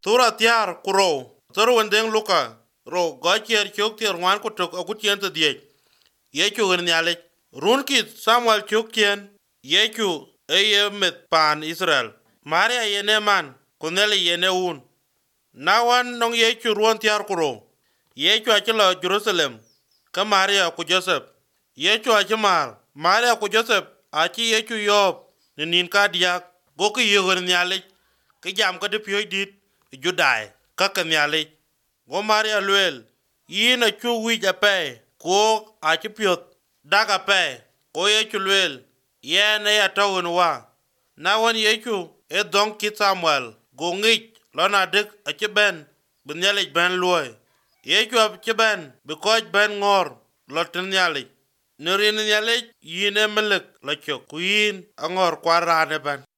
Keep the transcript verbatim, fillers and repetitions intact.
tura tiar kuro toru wendeng luka ro gochier chok tier ngwan kutok akutien to diech yechu gurnyale runkit Samuel chokien yechu eye met pan Israel Maria yene man kunele yene un nawan nong yechu ruon tiar kuro yechu achilo Jerusalem ka Maria ku Joseph yechu achimar Maria ku Joseph achi yechu yob nin ka diak go ki yegur nyale ki jam ka de pyo dit judai ka ka nyale go Maria luel yina chu wi jape ko achi pyot daga pe ko yechu luel yene ya tawun wa nawan yechu e don ki Samuel go ngich lona dik achi ben bunyale ben loy yechu achi ben because ben ngor lotin nyale Nurin nyale yine melek la chok kuin angor kwarane ban